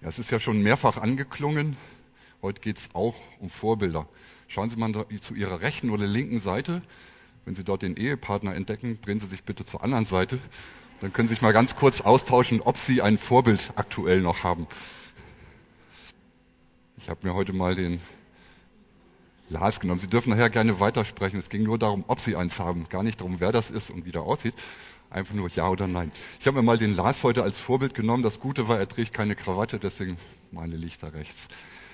Ja, es ist ja schon mehrfach angeklungen. Heute geht es auch um Vorbilder. Schauen Sie mal zu Ihrer rechten oder linken Seite. Wenn Sie dort den Ehepartner entdecken, drehen Sie sich bitte zur anderen Seite. Dann können Sie sich mal ganz kurz austauschen, ob Sie ein Vorbild aktuell noch haben. Ich habe mir heute mal den Lars genommen. Sie dürfen nachher gerne weitersprechen. Es ging nur darum, ob Sie eins haben, gar nicht darum, wer das ist und wie der aussieht. Einfach nur ja oder nein. Ich habe mir mal den Lars heute als Vorbild genommen. Das Gute war, er trägt keine Krawatte, deswegen meine liegt da rechts.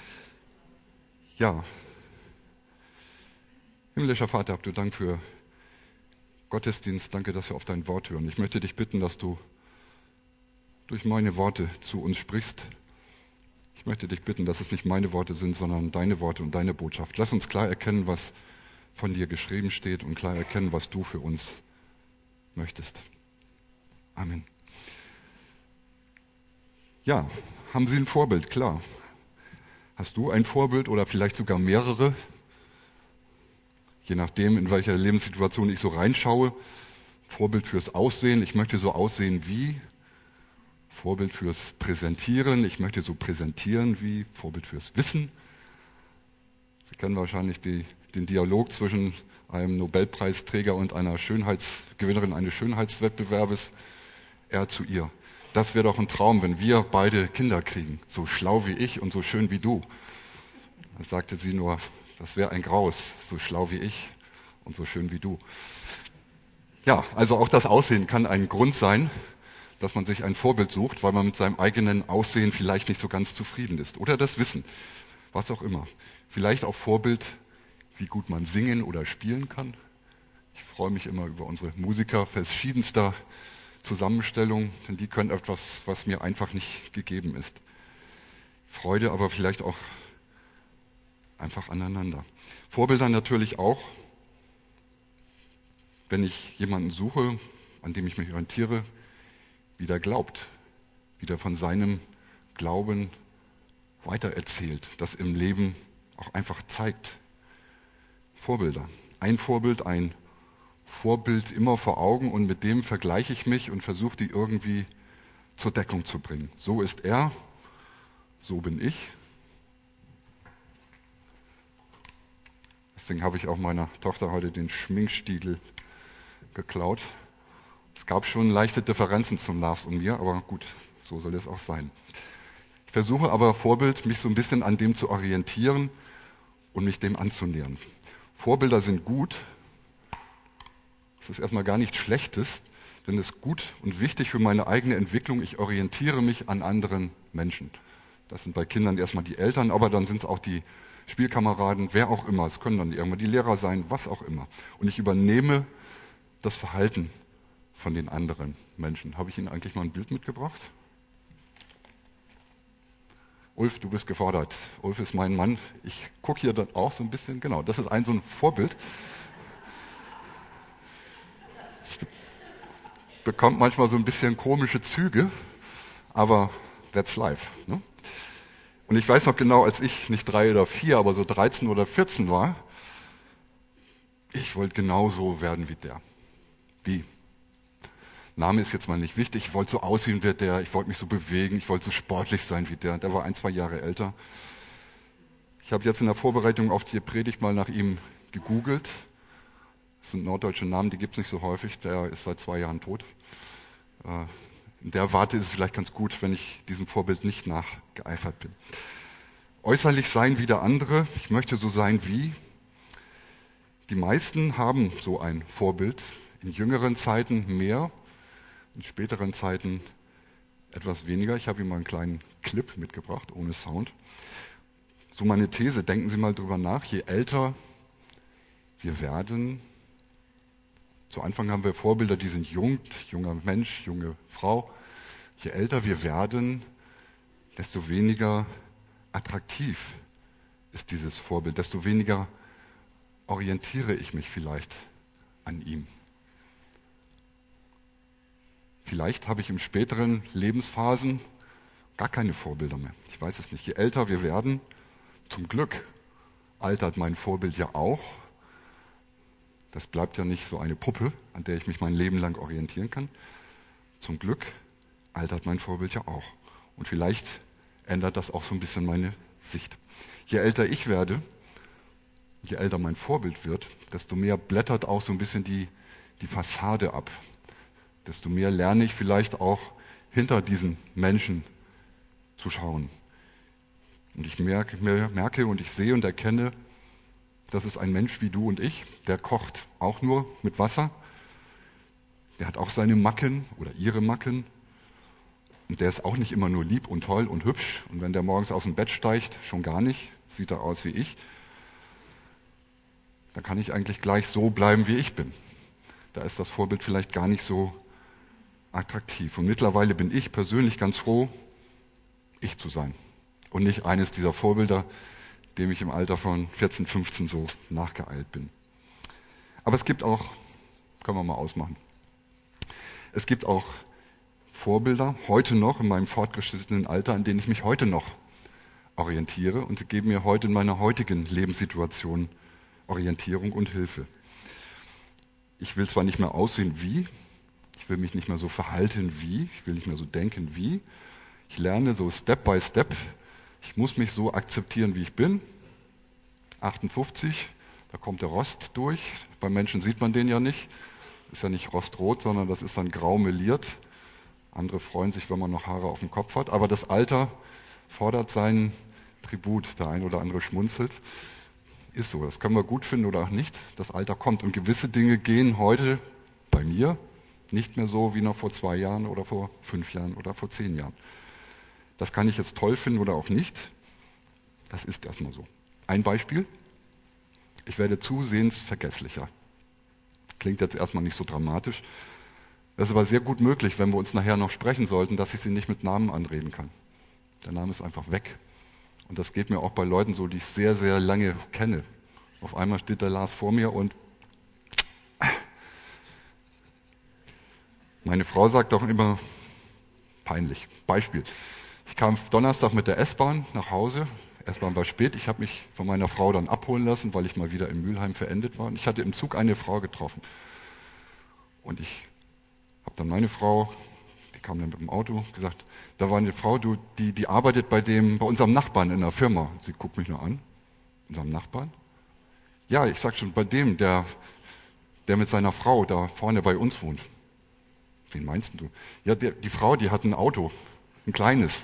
Ja. Himmlischer Vater, habt du Dank für Gottesdienst. Danke, dass wir auf dein Wort hören. Ich möchte dich bitten, dass du durch meine Worte zu uns sprichst. Ich möchte dich bitten, dass es nicht meine Worte sind, sondern deine Worte und deine Botschaft. Lass uns klar erkennen, was von dir geschrieben steht und klar erkennen, was du für uns möchtest. Amen. Ja, haben Sie ein Vorbild? Klar. Hast du ein Vorbild oder vielleicht sogar mehrere? Je nachdem, in welcher Lebenssituation ich so reinschaue. Vorbild fürs Aussehen, ich möchte so aussehen wie. Vorbild fürs Präsentieren, ich möchte so präsentieren wie. Vorbild fürs Wissen. Sie kennen wahrscheinlich den Dialog zwischen einem Nobelpreisträger und einer Gewinnerin eines Schönheitswettbewerbes. Er zu ihr. Das wäre doch ein Traum, wenn wir beide Kinder kriegen. So schlau wie ich und so schön wie du. Da sagte sie nur, das wäre ein Graus, so schlau wie ich und so schön wie du. Ja, also auch das Aussehen kann ein Grund sein, dass man sich ein Vorbild sucht, weil man mit seinem eigenen Aussehen vielleicht nicht so ganz zufrieden ist. Oder das Wissen, was auch immer. Vielleicht auch Vorbild, wie gut man singen oder spielen kann. Ich freue mich immer über unsere Musiker verschiedenster Zusammenstellungen, denn die können etwas, was mir einfach nicht gegeben ist. Freude, aber vielleicht auch einfach aneinander. Vorbilder natürlich auch, wenn ich jemanden suche, an dem ich mich orientiere, wie der glaubt, wie der von seinem Glauben weitererzählt, das im Leben auch einfach zeigt. Vorbilder. Ein Vorbild immer vor Augen und mit dem vergleiche ich mich und versuche die irgendwie zur Deckung zu bringen. So ist er, so bin ich. Deswegen habe ich auch meiner Tochter heute den Schminkstiegel geklaut. Es gab schon leichte Differenzen zum Lars und mir, aber gut, so soll es auch sein. Ich versuche aber Vorbild, mich so ein bisschen an dem zu orientieren und mich dem anzunähern. Vorbilder sind gut. Es ist erstmal gar nichts Schlechtes, denn es ist gut und wichtig für meine eigene Entwicklung. Ich orientiere mich an anderen Menschen. Das sind bei Kindern erstmal die Eltern, aber dann sind es auch die Spielkameraden, wer auch immer. Es können dann irgendwann die Lehrer sein, was auch immer. Und ich übernehme das Verhalten von den anderen Menschen. Habe ich Ihnen eigentlich mal ein Bild mitgebracht? Ulf, du bist gefordert. Ulf ist mein Mann. Ich gucke hier dann auch so ein bisschen. Genau, das ist so ein Vorbild. Es bekommt manchmal so ein bisschen komische Züge, aber that's life. Ne? Und ich weiß noch genau, als ich nicht 3 oder 4, aber so 13 oder 14 war, ich wollte genauso werden wie der. Wie? Name ist jetzt mal nicht wichtig. Ich wollte so aussehen wie der, ich wollte mich so bewegen, ich wollte so sportlich sein wie der. Der war 1, 2 Jahre älter. Ich habe jetzt in der Vorbereitung auf die Predigt mal nach ihm gegoogelt. Das sind norddeutsche Namen, die gibt es nicht so häufig. Der ist seit 2 Jahren tot. In der Warte ist es vielleicht ganz gut, wenn ich diesem Vorbild nicht nachgeeifert bin. Äußerlich sein wie der andere. Ich möchte so sein wie. Die meisten haben so ein Vorbild. In jüngeren Zeiten mehr, in späteren Zeiten etwas weniger. Ich habe Ihnen mal einen kleinen Clip mitgebracht, ohne Sound. So meine These, denken Sie mal drüber nach. Je älter wir werden, zu Anfang haben wir Vorbilder, die sind jung, junger Mensch, junge Frau. Je älter wir werden, desto weniger attraktiv ist dieses Vorbild, desto weniger orientiere ich mich vielleicht an ihm. Vielleicht habe ich in späteren Lebensphasen gar keine Vorbilder mehr. Ich weiß es nicht. Je älter wir werden, zum Glück altert mein Vorbild ja auch. Das bleibt ja nicht so eine Puppe, an der ich mich mein Leben lang orientieren kann. Zum Glück altert mein Vorbild ja auch. Und vielleicht ändert das auch so ein bisschen meine Sicht. Je älter ich werde, je älter mein Vorbild wird, desto mehr blättert auch so ein bisschen die Fassade ab. Desto mehr lerne ich vielleicht auch hinter diesen Menschen zu schauen. Und ich merke und ich sehe und erkenne, das ist ein Mensch wie du und ich, der kocht auch nur mit Wasser. Der hat auch seine Macken oder ihre Macken. Und der ist auch nicht immer nur lieb und toll und hübsch. Und wenn der morgens aus dem Bett steigt, schon gar nicht, sieht er aus wie ich. Dann kann ich eigentlich gleich so bleiben, wie ich bin. Da ist das Vorbild vielleicht gar nicht so attraktiv. Und mittlerweile bin ich persönlich ganz froh, ich zu sein. Und nicht eines dieser Vorbilder, dem ich im Alter von 14, 15 so nachgeeilt bin. Aber es gibt auch, können wir mal ausmachen, es gibt auch Vorbilder, heute noch in meinem fortgeschrittenen Alter, an denen ich mich heute noch orientiere und sie geben mir heute in meiner heutigen Lebenssituation Orientierung und Hilfe. Ich will zwar nicht mehr aussehen wie, ich will mich nicht mehr so verhalten wie, ich will nicht mehr so denken wie, ich lerne so Step by Step, ich muss mich so akzeptieren, wie ich bin. 58, da kommt der Rost durch. Bei Menschen sieht man den ja nicht. Ist ja nicht rostrot, sondern das ist dann grau meliert. Andere freuen sich, wenn man noch Haare auf dem Kopf hat. Aber das Alter fordert seinen Tribut. Der ein oder andere schmunzelt. Ist so. Das können wir gut finden oder auch nicht. Das Alter kommt. Und gewisse Dinge gehen heute bei mir nicht mehr so wie noch vor 2 Jahren oder vor 5 Jahren oder vor 10 Jahren. Das kann ich jetzt toll finden oder auch nicht. Das ist erstmal so. Ein Beispiel. Ich werde zusehends vergesslicher. Klingt jetzt erstmal nicht so dramatisch. Das ist aber sehr gut möglich, wenn wir uns nachher noch sprechen sollten, dass ich sie nicht mit Namen anreden kann. Der Name ist einfach weg. Und das geht mir auch bei Leuten so, die ich sehr, sehr lange kenne. Auf einmal steht der Lars vor mir und meine Frau sagt auch immer, peinlich. Beispiel. Ich kam Donnerstag mit der S-Bahn nach Hause. S-Bahn war spät. Ich habe mich von meiner Frau dann abholen lassen, weil ich mal wieder in Mülheim verendet war. Und ich hatte im Zug eine Frau getroffen. Und ich habe dann meine Frau, die kam dann mit dem Auto, gesagt, da war eine Frau, die arbeitet bei unserem Nachbarn in der Firma. Sie guckt mich nur an. Unserem Nachbarn? Ja, ich sag schon, bei dem, der mit seiner Frau da vorne bei uns wohnt. Wen meinst du? Ja, die Frau, die hat ein Auto. Ein kleines.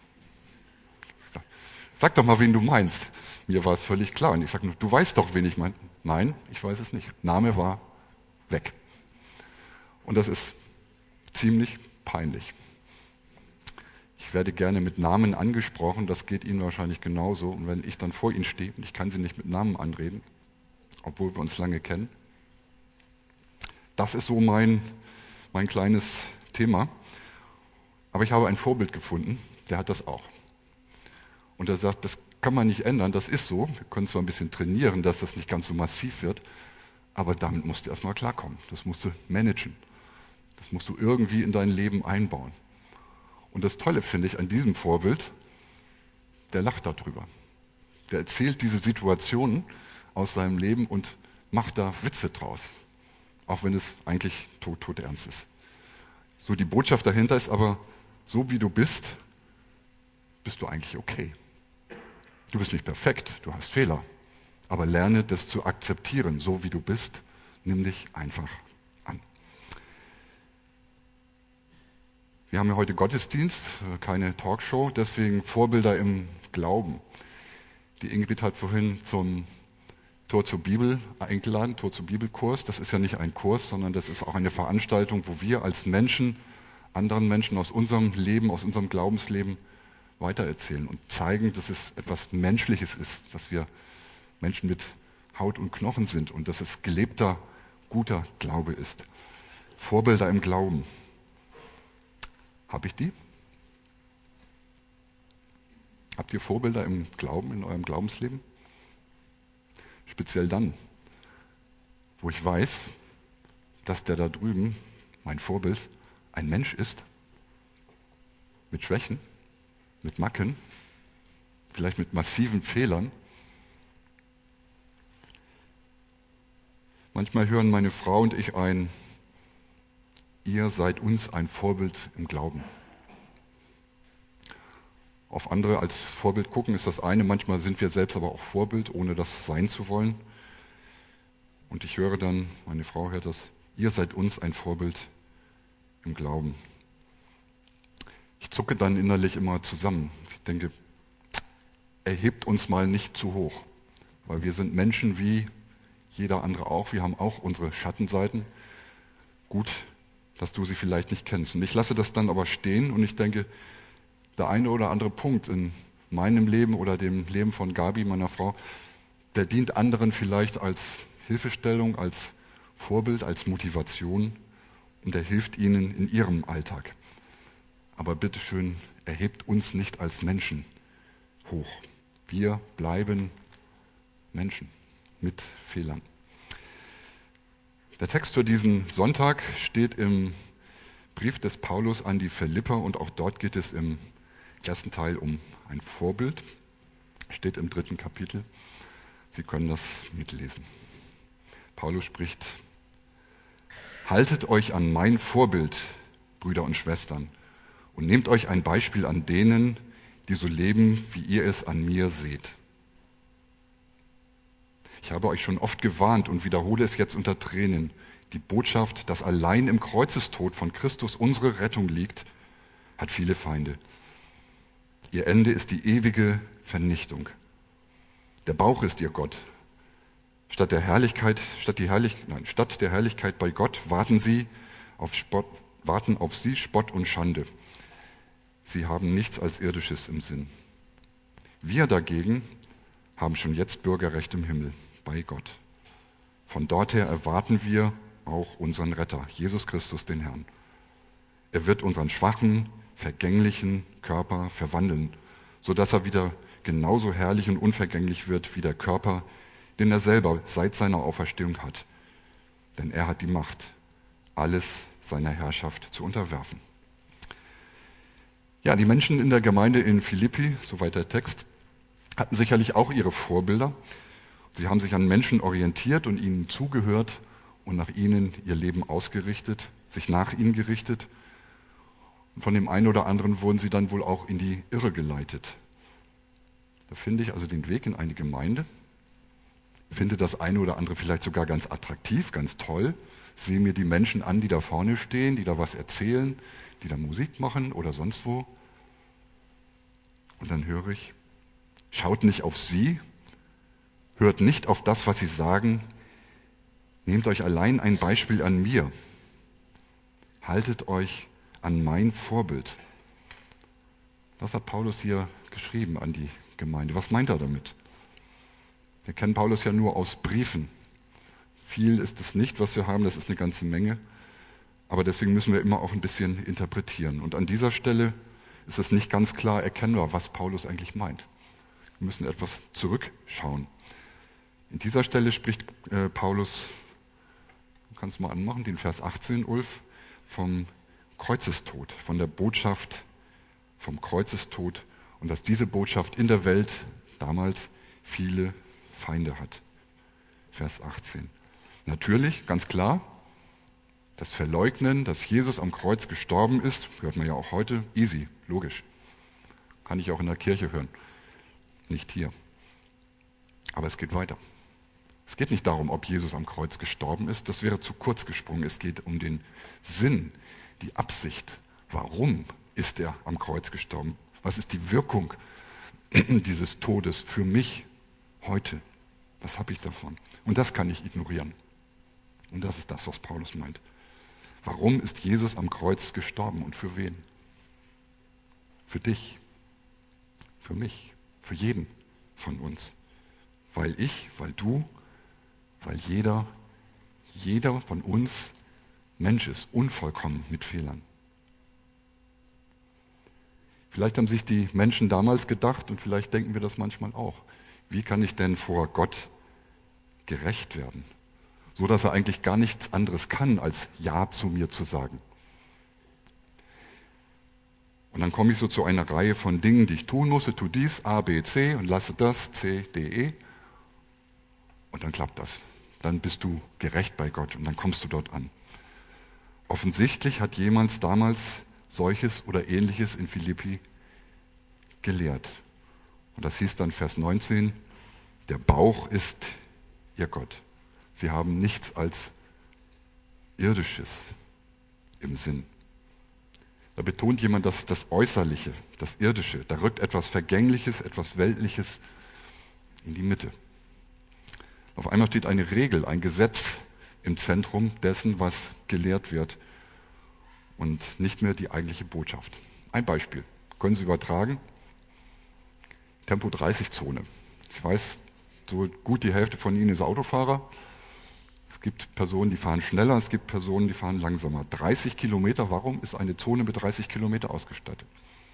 Sag doch mal, wen du meinst. Mir war es völlig klar. Und ich sage nur, du weißt doch, wen ich meine. Nein, ich weiß es nicht. Name war weg. Und das ist ziemlich peinlich. Ich werde gerne mit Namen angesprochen. Das geht Ihnen wahrscheinlich genauso. Und wenn ich dann vor Ihnen stehe und ich kann Sie nicht mit Namen anreden, obwohl wir uns lange kennen, das ist so mein kleines Thema. Aber ich habe ein Vorbild gefunden, der hat das auch. Und er sagt, das kann man nicht ändern, das ist so. Wir können zwar ein bisschen trainieren, dass das nicht ganz so massiv wird, aber damit musst du erstmal klarkommen. Das musst du managen. Das musst du irgendwie in dein Leben einbauen. Und das Tolle finde ich an diesem Vorbild, der lacht darüber. Der erzählt diese Situationen aus seinem Leben und macht da Witze draus. Auch wenn es eigentlich todernst ist. So, die Botschaft dahinter ist aber, so wie du bist du eigentlich okay. Du bist nicht perfekt, du hast Fehler. Aber lerne das zu akzeptieren, so wie du bist. Nimm dich einfach an. Wir haben ja heute Gottesdienst, keine Talkshow, deswegen Vorbilder im Glauben. Die Ingrid hat vorhin zum Tor zur Bibel eingeladen, Tor zum Bibelkurs. Das ist ja nicht ein Kurs, sondern das ist auch eine Veranstaltung, wo wir als Menschen, anderen Menschen aus unserem Leben, aus unserem Glaubensleben weitererzählen und zeigen, dass es etwas Menschliches ist, dass wir Menschen mit Haut und Knochen sind und dass es gelebter, guter Glaube ist. Vorbilder im Glauben. Habe ich die? Habt ihr Vorbilder im Glauben, in eurem Glaubensleben? Speziell dann, wo ich weiß, dass der da drüben, mein Vorbild, ein Mensch ist, mit Schwächen, mit Macken, vielleicht mit massiven Fehlern. Manchmal hören meine Frau und ich ihr seid uns ein Vorbild im Glauben. Auf andere als Vorbild gucken ist das eine, manchmal sind wir selbst aber auch Vorbild, ohne das sein zu wollen. Und ich höre dann, meine Frau hört das, ihr seid uns ein Vorbild im Glauben. Ich zucke dann innerlich immer zusammen. Ich denke, erhebt uns mal nicht zu hoch, weil wir sind Menschen wie jeder andere auch. Wir haben auch unsere Schattenseiten. Gut, dass du sie vielleicht nicht kennst. Und ich lasse das dann aber stehen und ich denke, der eine oder andere Punkt in meinem Leben oder dem Leben von Gabi, meiner Frau, der dient anderen vielleicht als Hilfestellung, als Vorbild, als Motivation und der hilft ihnen in ihrem Alltag. Aber bitteschön, erhebt uns nicht als Menschen hoch. Wir bleiben Menschen mit Fehlern. Der Text für diesen Sonntag steht im Brief des Paulus an die Philipper und auch dort geht es im ersten Teil um ein Vorbild. Steht im 3. Kapitel. Sie können das mitlesen. Paulus spricht: Haltet euch an mein Vorbild, Brüder und Schwestern, und nehmt euch ein Beispiel an denen, die so leben, wie ihr es an mir seht. Ich habe euch schon oft gewarnt und wiederhole es jetzt unter Tränen. Die Botschaft, dass allein im Kreuzestod von Christus unsere Rettung liegt, hat viele Feinde. Ihr Ende ist die ewige Vernichtung. Der Bauch ist ihr Gott. Statt der Herrlichkeit bei Gott warten auf sie Spott und Schande. Sie haben nichts als Irdisches im Sinn. Wir dagegen haben schon jetzt Bürgerrecht im Himmel bei Gott. Von dort her erwarten wir auch unseren Retter, Jesus Christus, den Herrn. Er wird unseren schwachen, vergänglichen Körper verwandeln, sodass er wieder genauso herrlich und unvergänglich wird wie der Körper, den er selber seit seiner Auferstehung hat. Denn er hat die Macht, alles seiner Herrschaft zu unterwerfen. Ja, die Menschen in der Gemeinde in Philippi, soweit der Text, hatten sicherlich auch ihre Vorbilder. Sie haben sich an Menschen orientiert und ihnen zugehört und nach ihnen ihr Leben ausgerichtet, sich nach ihnen gerichtet. Und von dem einen oder anderen wurden sie dann wohl auch in die Irre geleitet. Da finde ich also den Weg in eine Gemeinde, finde das eine oder andere vielleicht sogar ganz attraktiv, ganz toll, sehe mir die Menschen an, die da vorne stehen, die da was erzählen, die da Musik machen oder sonst wo. Und dann höre ich, schaut nicht auf sie, hört nicht auf das, was sie sagen, nehmt euch allein ein Beispiel an mir, haltet euch an mein Vorbild. Das hat Paulus hier geschrieben an die Gemeinde. Was meint er damit? Wir kennen Paulus ja nur aus Briefen. Viel ist es nicht, was wir haben, das ist eine ganze Menge. Aber deswegen müssen wir immer auch ein bisschen interpretieren. Und an dieser Stelle ist es nicht ganz klar erkennbar, was Paulus eigentlich meint. Wir müssen etwas zurückschauen. In dieser Stelle spricht Paulus, du kannst mal anmachen, den Vers 18, Ulf, vom Kreuzestod, von der Botschaft vom Kreuzestod und dass diese Botschaft in der Welt damals viele Feinde hat. Vers 18. Natürlich, ganz klar, das Verleugnen, dass Jesus am Kreuz gestorben ist, hört man ja auch heute, easy, logisch. Kann ich auch in der Kirche hören, nicht hier. Aber es geht weiter. Es geht nicht darum, ob Jesus am Kreuz gestorben ist, das wäre zu kurz gesprungen. Es geht um den Sinn, die Absicht. Warum ist er am Kreuz gestorben? Was ist die Wirkung dieses Todes für mich heute? Was habe ich davon? Und das kann ich ignorieren. Und das ist das, was Paulus meint. Warum ist Jesus am Kreuz gestorben und für wen? Für dich, für mich, für jeden von uns. Weil ich, weil du, weil jeder von uns Mensch ist, unvollkommen mit Fehlern. Vielleicht haben sich die Menschen damals gedacht und vielleicht denken wir das manchmal auch. Wie kann ich denn vor Gott gerecht werden? So dass er eigentlich gar nichts anderes kann, als Ja zu mir zu sagen. Und dann komme ich so zu einer Reihe von Dingen, die ich tun muss. Tu dies, A, B, C und lasse das, C, D, E. Und dann klappt das. Dann bist du gerecht bei Gott und dann kommst du dort an. Offensichtlich hat jemand damals solches oder ähnliches in Philippi gelehrt. Und das hieß dann Vers 19, der Bauch ist ihr Gott. Sie haben nichts als Irdisches im Sinn. Da betont jemand das Äußerliche, das Irdische. Da rückt etwas Vergängliches, etwas Weltliches in die Mitte. Auf einmal steht eine Regel, ein Gesetz im Zentrum dessen, was gelehrt wird und nicht mehr die eigentliche Botschaft. Ein Beispiel, können Sie übertragen, Tempo 30-Zone. Ich weiß, so gut die Hälfte von Ihnen ist Autofahrer. Es gibt Personen, die fahren schneller, es gibt Personen, die fahren langsamer. 30 Kilometer, warum ist eine Zone mit 30 Kilometer ausgestattet?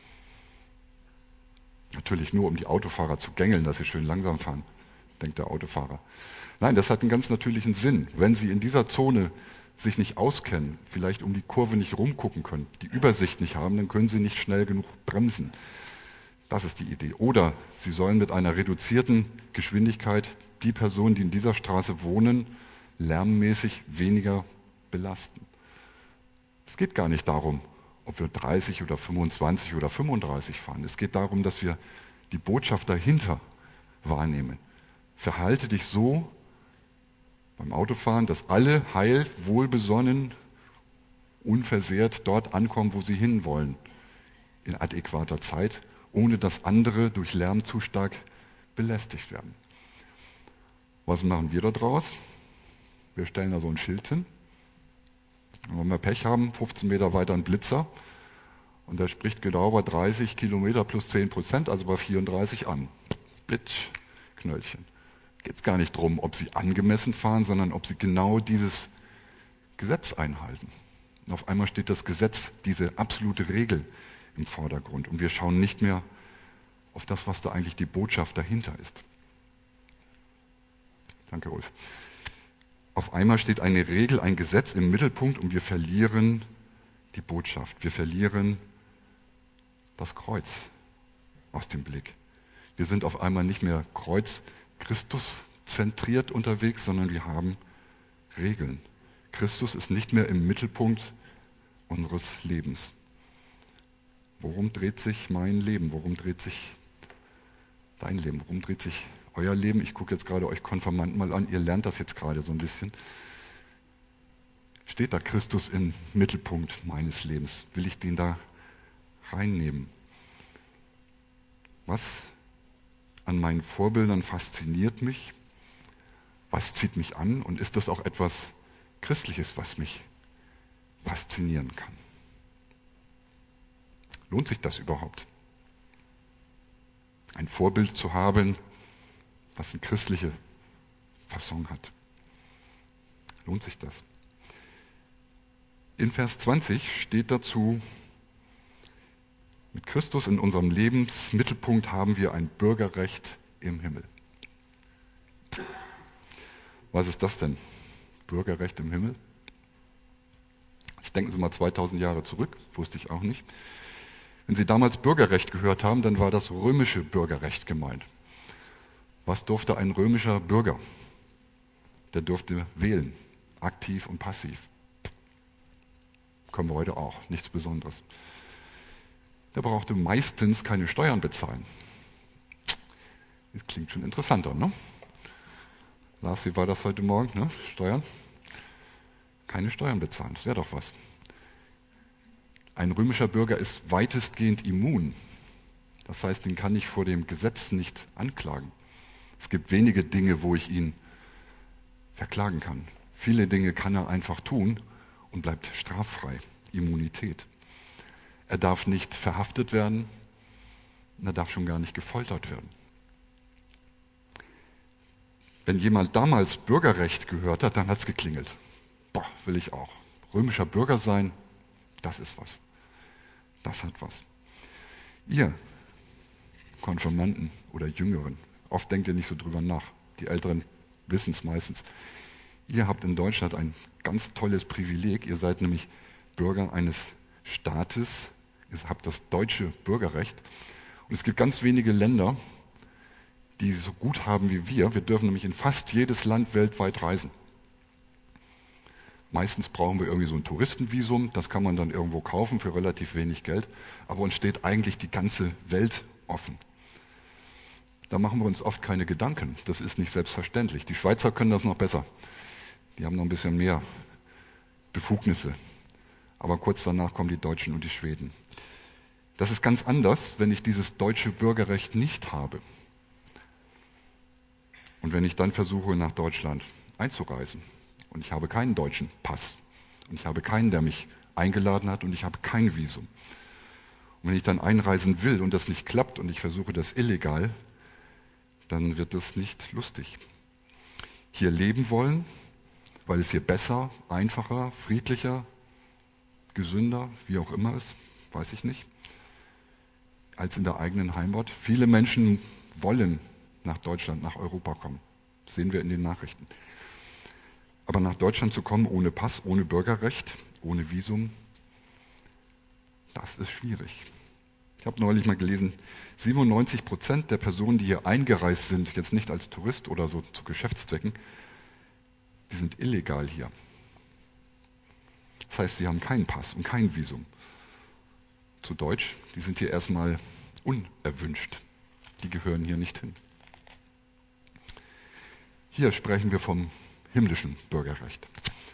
Natürlich nur, um die Autofahrer zu gängeln, dass sie schön langsam fahren, denkt der Autofahrer. Nein, das hat einen ganz natürlichen Sinn. Wenn Sie in dieser Zone sich nicht auskennen, vielleicht um die Kurve nicht rumgucken können, die Übersicht nicht haben, dann können Sie nicht schnell genug bremsen. Das ist die Idee. Oder Sie sollen mit einer reduzierten Geschwindigkeit die Personen, die in dieser Straße wohnen, lärmmäßig weniger belasten. Es geht gar nicht darum, ob wir 30 oder 25 oder 35 fahren. Es geht darum, dass wir die Botschaft dahinter wahrnehmen. Verhalte dich so beim Autofahren, dass alle heil, wohlbesonnen, unversehrt dort ankommen, wo sie hinwollen, in adäquater Zeit, ohne dass andere durch Lärm zu stark belästigt werden. Was machen wir da draus? Wir stellen da so ein Schild hin. Und wenn wir Pech haben, 15 Meter weiter ein Blitzer und der spricht genau bei 30 Kilometer plus 10%, also bei 34 an. Blitz, Knöllchen. Geht es gar nicht darum, ob sie angemessen fahren, sondern ob sie genau dieses Gesetz einhalten. Und auf einmal steht das Gesetz, diese absolute Regel im Vordergrund. Und wir schauen nicht mehr auf das, was da eigentlich die Botschaft dahinter ist. Danke, Ulf. Auf einmal steht eine Regel, ein Gesetz im Mittelpunkt und wir verlieren die Botschaft. Wir verlieren das Kreuz aus dem Blick. Wir sind auf einmal nicht mehr Kreuz Christus zentriert unterwegs, sondern wir haben Regeln. Christus ist nicht mehr im Mittelpunkt unseres Lebens. Worum dreht sich mein Leben? Worum dreht sich dein Leben? Worum dreht sich euer Leben? Ich gucke jetzt gerade euch Konfirmanden mal an, ihr lernt das jetzt gerade so ein bisschen. Steht da Christus im Mittelpunkt meines Lebens? Will ich den da reinnehmen? Was an meinen Vorbildern fasziniert mich? Was zieht mich an? Und ist das auch etwas Christliches, was mich faszinieren kann? Lohnt sich das überhaupt? Ein Vorbild zu haben, was eine christliche Fasson hat. Lohnt sich das? In Vers 20 steht dazu, mit Christus in unserem Lebensmittelpunkt haben wir ein Bürgerrecht im Himmel. Was ist das denn? Bürgerrecht im Himmel? Jetzt denken Sie mal 2000 Jahre zurück, wusste ich auch nicht. Wenn Sie damals Bürgerrecht gehört haben, dann war das römische Bürgerrecht gemeint. Was durfte ein römischer Bürger? Der durfte wählen, aktiv und passiv. Können wir heute auch, nichts Besonderes. Der brauchte meistens keine Steuern bezahlen. Das klingt schon interessanter, ne? Lars, wie war das heute Morgen? Ne? Steuern? Keine Steuern bezahlen, das wäre doch was. Ein römischer Bürger ist weitestgehend immun. Das heißt, den kann ich vor dem Gesetz nicht anklagen. Es gibt wenige Dinge, wo ich ihn verklagen kann. Viele Dinge kann er einfach tun und bleibt straffrei. Immunität. Er darf nicht verhaftet werden, er darf schon gar nicht gefoltert werden. Wenn jemand damals Bürgerrecht gehört hat, dann hat es geklingelt. Boah, will ich auch. Römischer Bürger sein, das ist was. Das hat was. Ihr Konfirmanden oder Jüngeren, oft denkt ihr nicht so drüber nach. Die Älteren wissen es meistens. Ihr habt in Deutschland ein ganz tolles Privileg. Ihr seid nämlich Bürger eines Staates. Ihr habt das deutsche Bürgerrecht. Und es gibt ganz wenige Länder, die so gut haben wie wir. Wir dürfen nämlich in fast jedes Land weltweit reisen. Meistens brauchen wir irgendwie so ein Touristenvisum. Das kann man dann irgendwo kaufen für relativ wenig Geld. Aber uns steht eigentlich die ganze Welt offen. Da machen wir uns oft keine Gedanken. Das ist nicht selbstverständlich. Die Schweizer können das noch besser. Die haben noch ein bisschen mehr Befugnisse. Aber kurz danach kommen die Deutschen und die Schweden. Das ist ganz anders, wenn ich dieses deutsche Bürgerrecht nicht habe. Und wenn ich dann versuche, nach Deutschland einzureisen und ich habe keinen deutschen Pass und ich habe keinen, der mich eingeladen hat und ich habe kein Visum. Und wenn ich dann einreisen will und das nicht klappt und ich versuche das illegal, dann wird das nicht lustig. Hier leben wollen, weil es hier besser, einfacher, friedlicher, gesünder, wie auch immer ist, weiß ich nicht, als in der eigenen Heimat. Viele Menschen wollen nach Deutschland, nach Europa kommen. Das sehen wir in den Nachrichten. Aber nach Deutschland zu kommen ohne Pass, ohne Bürgerrecht, ohne Visum, das ist schwierig. Ich habe neulich mal gelesen, 97% der Personen, die hier eingereist sind, jetzt nicht als Tourist oder so zu Geschäftszwecken, die sind illegal hier. Das heißt, sie haben keinen Pass und kein Visum. Zu Deutsch, die sind hier erstmal unerwünscht. Die gehören hier nicht hin. Hier sprechen wir vom himmlischen Bürgerrecht.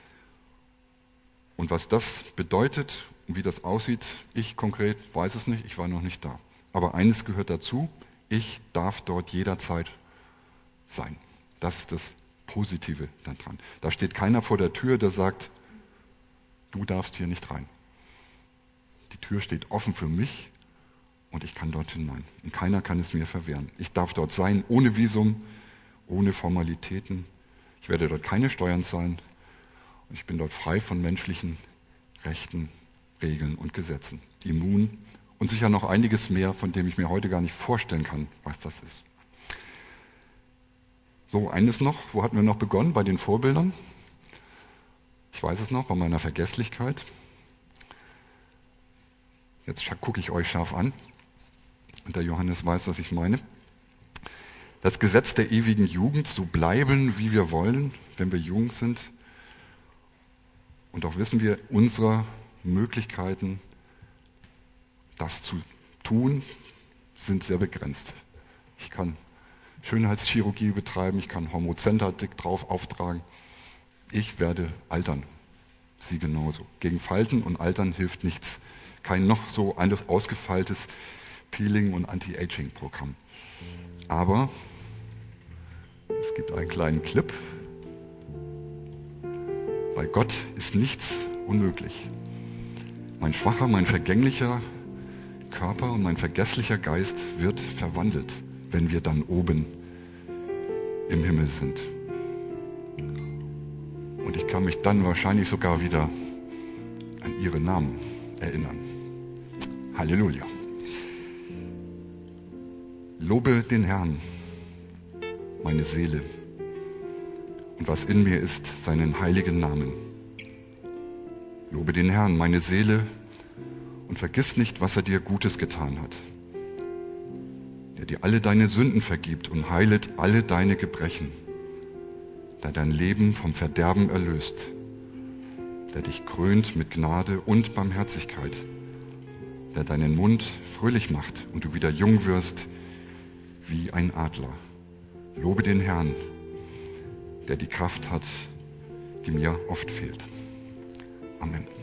Und was das bedeutet und wie das aussieht, ich konkret weiß es nicht, ich war noch nicht da. Aber eines gehört dazu, ich darf dort jederzeit sein. Das ist das Positive daran. Da steht keiner vor der Tür, der sagt, du darfst hier nicht rein. Die Tür steht offen für mich und ich kann dort hinein. Und keiner kann es mir verwehren. Ich darf dort sein, ohne Visum, ohne Formalitäten. Ich werde dort keine Steuern zahlen. Und ich bin dort frei von menschlichen Rechten, Regeln und Gesetzen. Immun und sicher noch einiges mehr, von dem ich mir heute gar nicht vorstellen kann, was das ist. So, eines noch, wo hatten wir noch begonnen? Bei den Vorbildern. Ich weiß es noch, bei meiner Vergesslichkeit. Jetzt gucke ich euch scharf an. Und der Johannes weiß, was ich meine. Das Gesetz der ewigen Jugend, so bleiben, wie wir wollen, wenn wir jung sind. Und auch wissen wir, unsere Möglichkeiten, das zu tun, sind sehr begrenzt. Ich kann Schönheitschirurgie betreiben, ich kann Hormozentatik drauf auftragen. Ich werde altern. Sie genauso. Gegen Falten und Altern hilft nichts. Kein noch so ausgefeiltes Peeling- und Anti-Aging-Programm. Aber es gibt einen kleinen Clip. Bei Gott ist nichts unmöglich. Mein schwacher, mein vergänglicher Körper und mein vergesslicher Geist wird verwandelt, wenn wir dann oben im Himmel sind. Und ich kann mich dann wahrscheinlich sogar wieder an ihre Namen erinnern. Halleluja. Lobe den Herrn, meine Seele, und was in mir ist, seinen heiligen Namen. Lobe den Herrn, meine Seele, und vergiss nicht, was er dir Gutes getan hat. Der dir alle deine Sünden vergibt und heilet alle deine Gebrechen, der dein Leben vom Verderben erlöst, der dich krönt mit Gnade und Barmherzigkeit, der deinen Mund fröhlich macht und du wieder jung wirst wie ein Adler. Lobe den Herrn, der die Kraft hat, die mir oft fehlt. Amen.